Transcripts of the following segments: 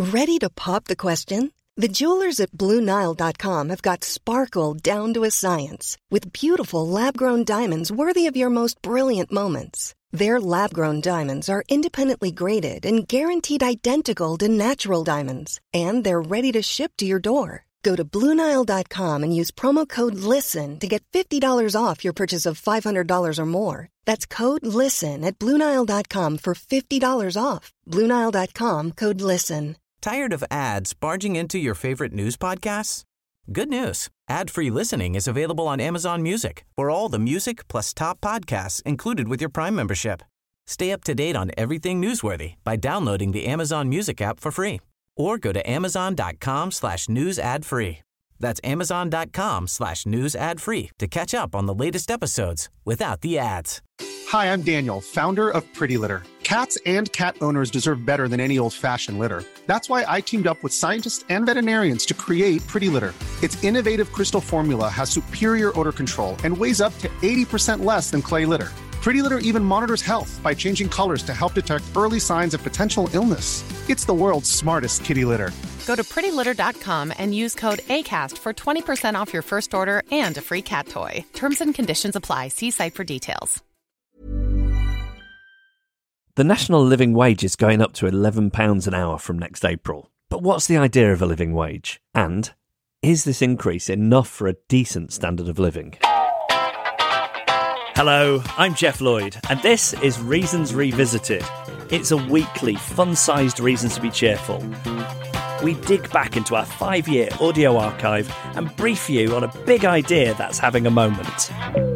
Ready to pop the question? The jewelers at BlueNile.com have got sparkle down to a science with beautiful lab-grown diamonds worthy of your most brilliant moments. Their lab-grown diamonds are independently graded and guaranteed identical to natural diamonds, and they're ready to ship to your door. Go to BlueNile.com and use promo code LISTEN to get $50 off your purchase of $500 or more. That's code LISTEN at BlueNile.com for $50 off. BlueNile.com, code LISTEN. Tired of ads barging into your favorite news podcasts? Good news. Ad-free listening is available on Amazon Music for all the music plus top podcasts included with your Prime membership. Stay up to date on everything newsworthy by downloading the Amazon Music app for free or go to amazon.com/news ad free. That's amazon.com/news ad free to catch up on the latest episodes without the ads. Hi, I'm Daniel, founder of Pretty Litter. Cats and cat owners deserve better than any old-fashioned litter. That's why I teamed up with scientists and veterinarians to create Pretty Litter. Its innovative crystal formula has superior odor control and weighs up to 80% less than clay litter. Pretty Litter even monitors health by changing colors to help detect early signs of potential illness. It's the world's smartest kitty litter. Go to prettylitter.com and use code ACAST for 20% off your first order and a free cat toy. Terms and conditions apply. See site for details. The national living wage is going up to £11 an hour from next April. But what's the idea of a living wage? And is this increase enough for a decent standard of living? Hello, I'm Jeff Lloyd, and this is Reasons Revisited. It's a weekly, fun-sized Reasons to be cheerful. We dig back into our 5-year audio archive and brief you on a big idea that's having a moment.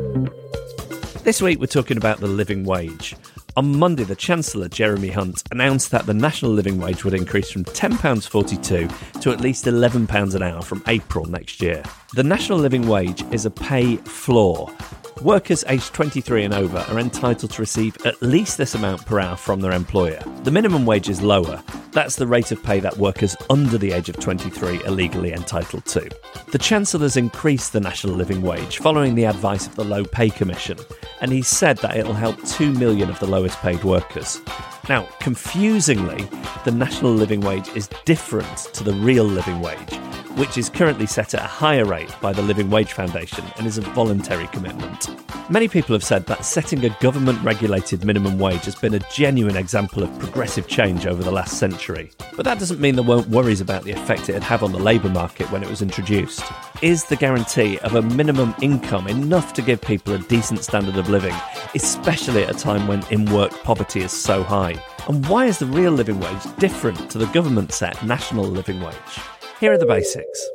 This week we're talking about the living wage. On Monday, the Chancellor, Jeremy Hunt, announced that the national living wage would increase from £10.42 to at least £11 an hour from April next year. The national living wage is a pay floor. Workers aged 23 and over are entitled to receive at least this amount per hour from their employer. The minimum wage is lower. That's the rate of pay that workers under the age of 23 are legally entitled to. The Chancellor's increased the national living wage following the advice of the Low Pay Commission, and he said that it'll help 2 million of the lowest paid workers. Now, confusingly, the national living wage is different to the real living wage, which is currently set at a higher rate by the Living Wage Foundation and is a voluntary commitment. Many people have said that setting a government-regulated minimum wage has been a genuine example of progressive change over the last century. But that doesn't mean there weren't worries about the effect it'd have on the labour market when it was introduced. Is the guarantee of a minimum income enough to give people a decent standard of living, especially at a time when in-work poverty is so high? And why is the real living wage different to the government-set national living wage? Here are the basics.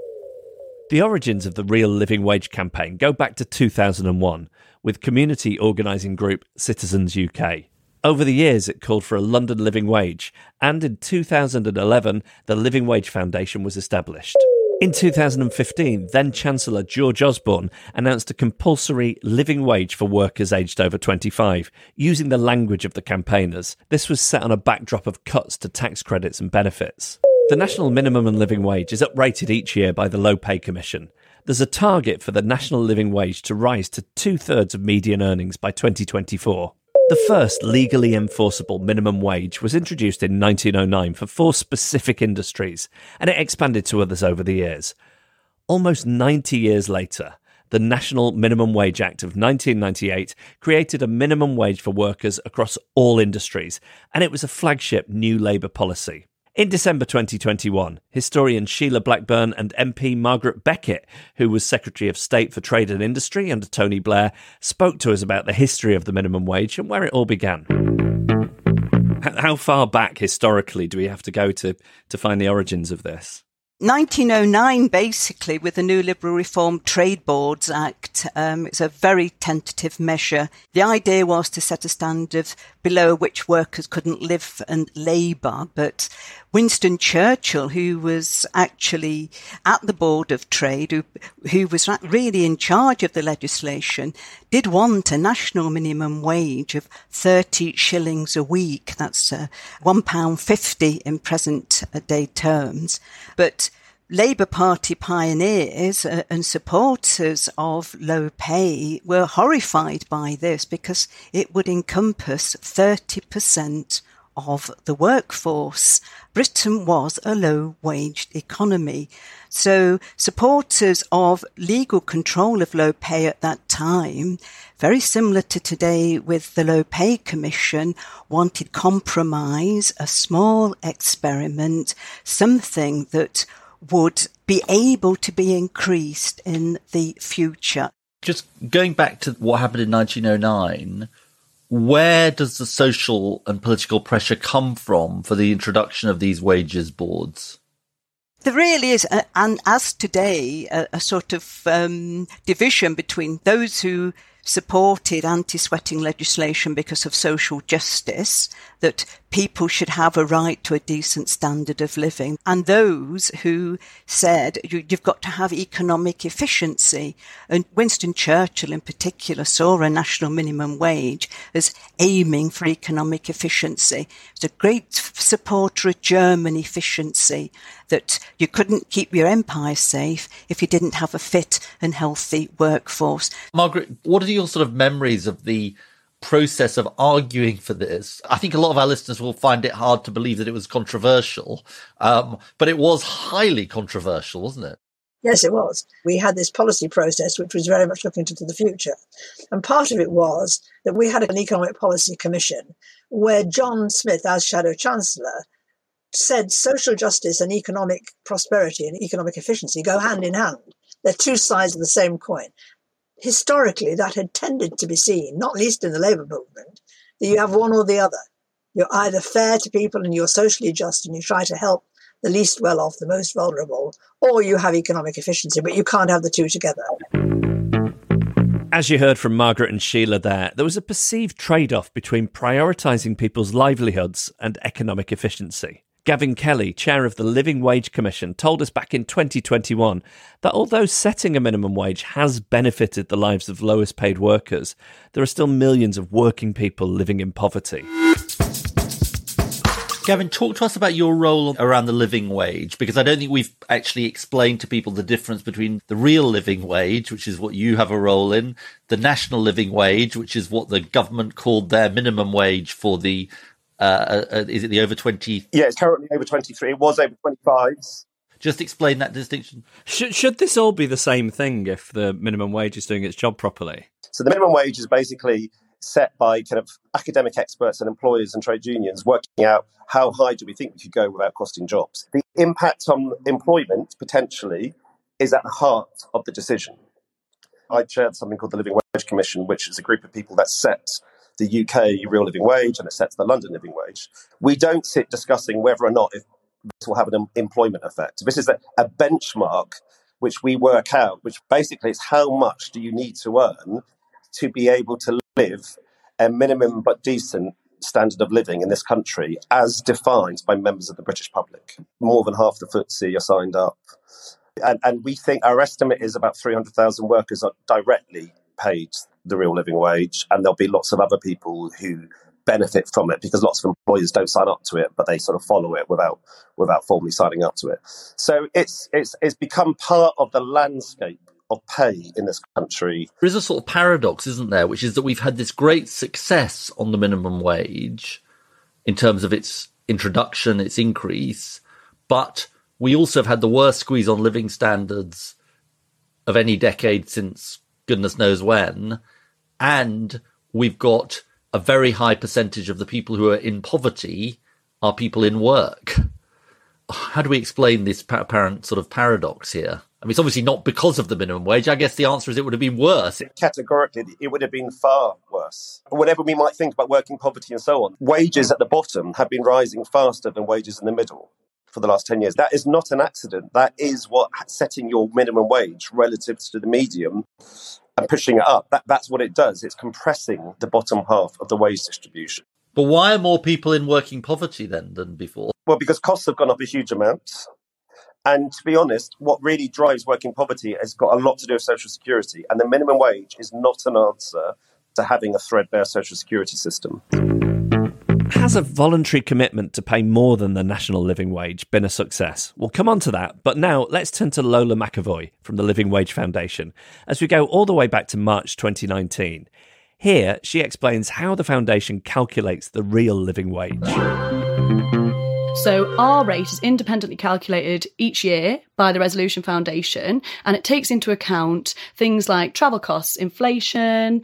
The origins of the Real Living Wage campaign go back to 2001 with community organising group Citizens UK. Over the years, it called for a London living wage, and in 2011, the Living Wage Foundation was established. In 2015, then-Chancellor George Osborne announced a compulsory living wage for workers aged over 25, using the language of the campaigners. This was set on a backdrop of cuts to tax credits and benefits. The national minimum and living wage is uprated each year by the Low Pay Commission. There's a target for the national living wage to rise to 2/3 of median earnings by 2024. The first legally enforceable minimum wage was introduced in 1909 for 4 specific industries, and it expanded to others over the years. Almost 90 years later, the National Minimum Wage Act of 1998 created a minimum wage for workers across all industries, and it was a flagship new Labour policy. In December 2021, historian Sheila Blackburn and MP Margaret Beckett, who was Secretary of State for Trade and Industry under Tony Blair, spoke to us about the history of the minimum wage and where it all began. How far back historically do we have to go to find the origins of this? 1909, basically, with the new Liberal Reform Trade Boards Act. It's a very tentative measure. The idea was to set a standard below which workers couldn't live and labour. But Winston Churchill, who was actually at the Board of Trade, who was really in charge of the legislation, did want a national minimum wage of 30 shillings a week. That's £1.50 in present day terms. But Labour Party pioneers and supporters of low pay were horrified by this because it would encompass 30% of the workforce. Britain was a low-waged economy. So supporters of legal control of low pay at that time, very similar to today with the Low Pay Commission, wanted compromise, a small experiment, something that would be able to be increased in the future. Just going back to what happened in 1909, where does the social and political pressure come from for the introduction of these wages boards? There really is, and as today, a sort of division between those who supported anti-sweating legislation because of social justice, that people should have a right to a decent standard of living, and those who said you've got to have economic efficiency. And Winston Churchill in particular saw a national minimum wage as aiming for economic efficiency. He was a great supporter of German efficiency, that you couldn't keep your empire safe if you didn't have a fit and healthy workforce. Margaret, what are your sort of memories of the process of arguing for this? I think a lot of our listeners will find it hard to believe that it was controversial, but it was highly controversial, wasn't it? Yes, it was. We had this policy process which was very much looking into the future. And part of it was that we had an economic policy commission where John Smith, as Shadow Chancellor, said social justice and economic prosperity and economic efficiency go hand in hand. They're two sides of the same coin. Historically, that had tended to be seen, not least in the labour movement, that you have one or the other. You're either fair to people and you're socially just and you try to help the least well-off, the most vulnerable, or you have economic efficiency, but you can't have the two together. As you heard from Margaret and Sheila there was a perceived trade-off between prioritising people's livelihoods and economic efficiency. Gavin Kelly, chair of the Living Wage Commission, told us back in 2021 that although setting a minimum wage has benefited the lives of lowest paid workers, there are still millions of working people living in poverty. Gavin, talk to us about your role around the living wage, because I don't think we've actually explained to people the difference between the real living wage, which is what you have a role in, the national living wage, which is what the government called their minimum wage for the is it the over 20? Yeah, it's currently over 23. It was over 25s. Just explain that distinction. Should this all be the same thing if the minimum wage is doing its job properly? So the minimum wage is basically set by kind of academic experts and employers and trade unions working out how high do we think we could go without costing jobs. The impact on employment, potentially, is at the heart of the decision. I chaired something called the Living Wage Commission, which is a group of people that sets the UK real living wage and it sets the London living wage. We don't sit discussing whether or not if this will have an employment effect. This is a benchmark which we work out, which basically is how much do you need to earn to be able to live a minimum but decent standard of living in this country as defined by members of the British public. More than half the FTSE are signed up. And we think our estimate is about 300,000 workers are directly paid the real living wage, and there'll be lots of other people who benefit from it because lots of employers don't sign up to it, but they sort of follow it without formally signing up to it. So it's become part of the landscape of pay in this country. There is a sort of paradox, isn't there, which is that we've had this great success on the minimum wage in terms of its introduction, its increase, but we also have had the worst squeeze on living standards of any decade since goodness knows when, and we've got a very high percentage of the people who are in poverty are people in work. How do we explain this apparent sort of paradox here? I mean, it's obviously not because of the minimum wage. I guess the answer is it would have been worse. Categorically, it would have been far worse. Whatever we might think about working poverty and so on, wages at the bottom have been rising faster than wages in the middle for the last 10 years. That is not an accident. That is what setting your minimum wage relative to the medium and pushing it up. That's what it does. It's compressing the bottom half of the wage distribution. But why are more people in working poverty then than before? Well, because costs have gone up a huge amount. And to be honest, what really drives working poverty has got a lot to do with social security. And the minimum wage is not an answer to having a threadbare social security system. Has a voluntary commitment to pay more than the national living wage been a success? We'll come on to that, but now let's turn to Lola McAvoy from the Living Wage Foundation as we go all the way back to March 2019. Here, she explains how the foundation calculates the real living wage. So our rate is independently calculated each year by the Resolution Foundation, and it takes into account things like travel costs, inflation,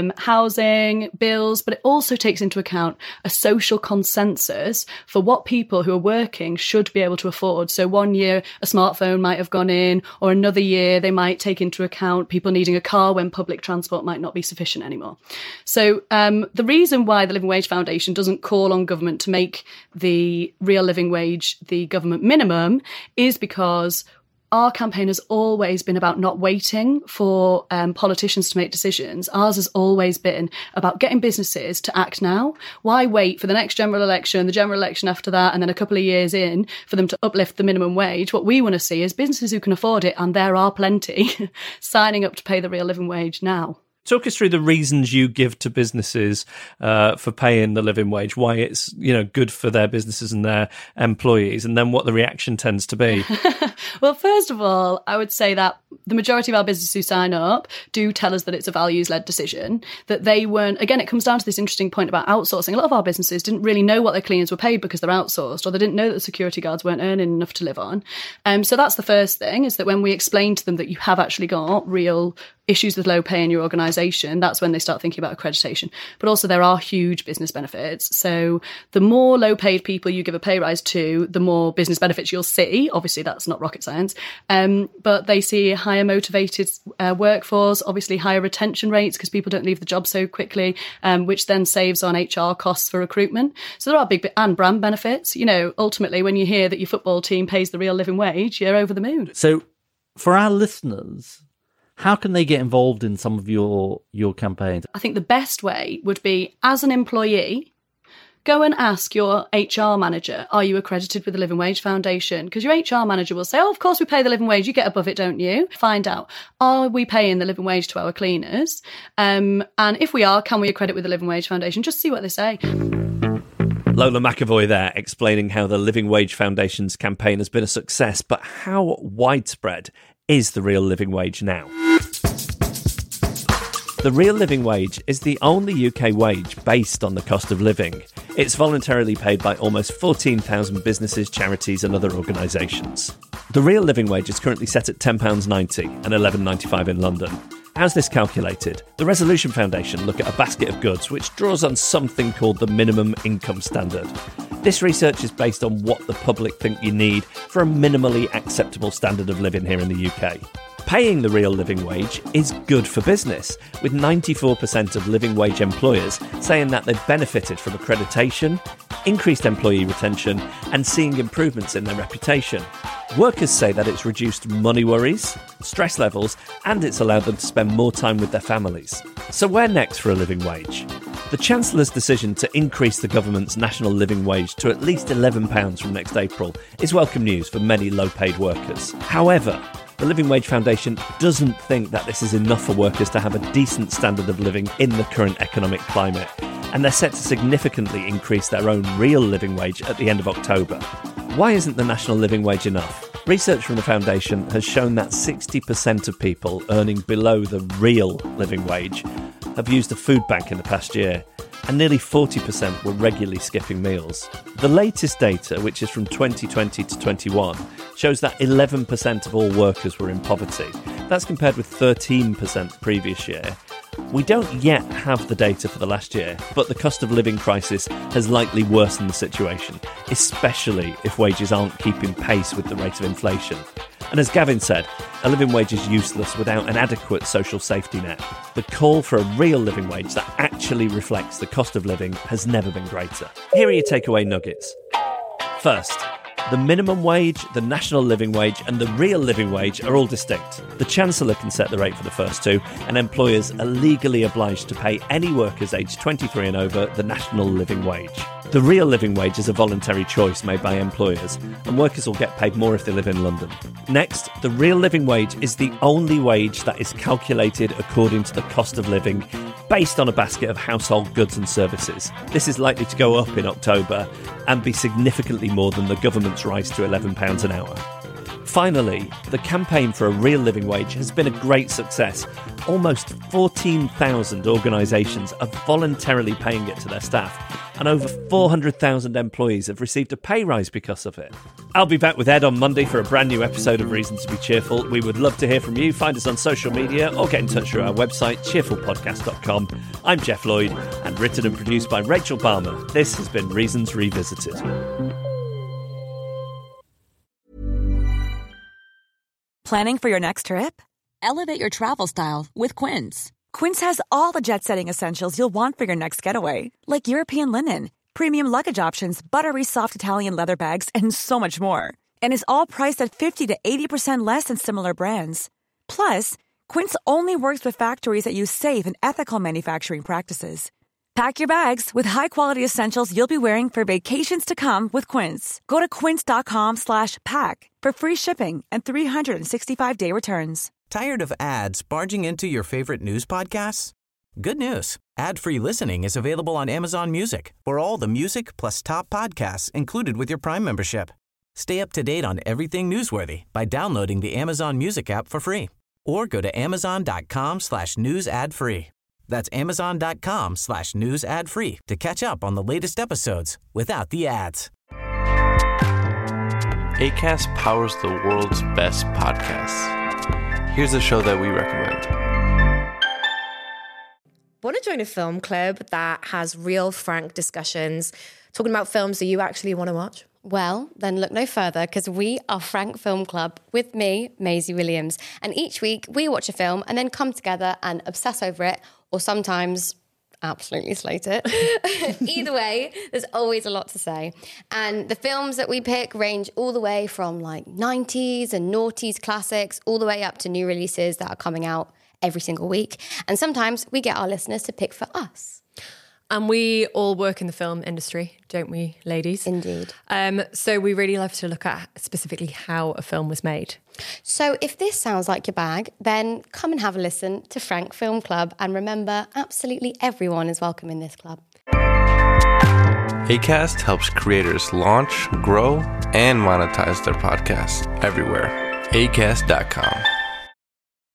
housing, bills, but it also takes into account a social consensus for what people who are working should be able to afford. So one year a smartphone might have gone in, or another year they might take into account people needing a car when public transport might not be sufficient anymore. So the reason why the Living Wage Foundation doesn't call on government to make the real living wage the government minimum is because our campaign has always been about not waiting for politicians to make decisions. Ours has always been about getting businesses to act now. Why wait for the next general election, the general election after that, and then a couple of years in for them to uplift the minimum wage? What we want to see is businesses who can afford it, and there are plenty, signing up to pay the real living wage now. Talk us through the reasons you give to businesses for paying the living wage, why it's good for their businesses and their employees, and then what the reaction tends to be. Well, first of all, I would say that the majority of our businesses who sign up do tell us that it's a values-led decision, that they weren't, again, it comes down to this interesting point about outsourcing. A lot of our businesses didn't really know what their cleaners were paid because they're outsourced, or they didn't know that the security guards weren't earning enough to live on. So that's the first thing, is that when we explain to them that you have actually got real issues with low pay in your organisation, that's when they start thinking about accreditation. But also there are huge business benefits. So the more low paid people you give a pay rise to, the more business benefits you'll see. Obviously that's not rocket science. But they see a higher motivated workforce, obviously higher retention rates because people don't leave the job so quickly, which then saves on HR costs for recruitment. So there are big and brand benefits. Ultimately when you hear that your football team pays the real living wage, you're over the moon. So for our listeners, how can they get involved in some of your campaigns? I think the best way would be, as an employee, go and ask your HR manager, are you accredited with the Living Wage Foundation? Because your HR manager will say, of course we pay the living wage, you get above it, don't you? Find out, are we paying the living wage to our cleaners? And if we are, can we accredit with the Living Wage Foundation? Just see what they say. Lola McAvoy there, explaining how the Living Wage Foundation's campaign has been a success, but how widespread is the real living wage now? The real living wage is the only UK wage based on the cost of living. It's voluntarily paid by almost 14,000 businesses, charities and other organisations. The real living wage is currently set at £10.90 and £11.95 in London. How's this calculated? The Resolution Foundation look at a basket of goods which draws on something called the minimum income standard. This research is based on what the public think you need for a minimally acceptable standard of living here in the UK. Paying the real living wage is good for business, with 94% of living wage employers saying that they've benefited from accreditation, increased employee retention, and seeing improvements in their reputation. Workers say that it's reduced money worries, stress levels, and it's allowed them to spend more time with their families. So where next for a living wage? The Chancellor's decision to increase the government's national living wage to at least £11 from next April is welcome news for many low-paid workers. However, the Living Wage Foundation doesn't think that this is enough for workers to have a decent standard of living in the current economic climate, and they're set to significantly increase their own real living wage at the end of October. Why isn't the national living wage enough? Research from the foundation has shown that 60% of people earning below the real living wage have used a food bank in the past year, and nearly 40% were regularly skipping meals. The latest data, which is from 2020 to 21, shows that 11% of all workers were in poverty. That's compared with 13% the previous year. We don't yet have the data for the last year, but the cost of living crisis has likely worsened the situation, especially if wages aren't keeping pace with the rate of inflation. And as Gavin said, a living wage is useless without an adequate social safety net. The call for a real living wage that actually reflects the cost of living has never been greater. Here are your takeaway nuggets. First, the minimum wage, the national living wage and the real living wage are all distinct. The Chancellor can set the rate for the first two, and employers are legally obliged to pay any workers aged 23 and over the national living wage. The real living wage is a voluntary choice made by employers, and workers will get paid more if they live in London. Next, the real living wage is the only wage that is calculated according to the cost of living, based on a basket of household goods and services. This is likely to go up in October and be significantly more than the government's rise to £11 an hour. Finally, the campaign for a real living wage has been a great success, almost 14,000 organisations are voluntarily paying it to their staff, and over 400,000 employees have received a pay rise because of it. I'll be back with Ed on Monday for a brand new episode of Reasons to be Cheerful. We would love to hear from you. Find us on social media or get in touch through our website, cheerfulpodcast.com. I'm Jeff Lloyd, and written and produced by Rachel Balmer. This has been Reasons Revisited. Planning for your next trip? Elevate your travel style with Quince. Quince has all the jet-setting essentials you'll want for your next getaway, like European linen, premium luggage options, buttery soft Italian leather bags, and so much more. And is all priced at 50 to 80% less than similar brands. Plus, Quince only works with factories that use safe and ethical manufacturing practices. Pack your bags with high-quality essentials you'll be wearing for vacations to come with Quince. Go to quince.com/pack for free shipping and 365-day returns. Tired of ads barging into your favorite news podcasts? Good news. Ad-free listening is available on Amazon Music for all the music plus top podcasts included with your Prime membership. Stay up to date on everything newsworthy by downloading the Amazon Music app for free or go to amazon.com/news ad free. That's amazon.com/news ad free to catch up on the latest episodes without the ads. Acast powers the world's best podcasts. Here's a show that we recommend. Want to join a film club that has real, frank discussions, talking about films that you actually want to watch? Well, then look no further, because we are Frank Film Club with me, Maisie Williams. And each week we watch a film and then come together and obsess over it, or sometimes absolutely slate it. Either way, there's always a lot to say. And the films that we pick range all the way from like 90s and noughties classics, all the way up to new releases that are coming out every single week. And sometimes we get our listeners to pick for us. And we all work in the film industry, don't we, ladies? Indeed. So we really love to look at specifically how a film was made. So if this sounds like your bag, then come and have a listen to Frank Film Club. And remember, absolutely everyone is welcome in this club. Acast helps creators launch, grow, and monetize their podcasts everywhere. Acast.com.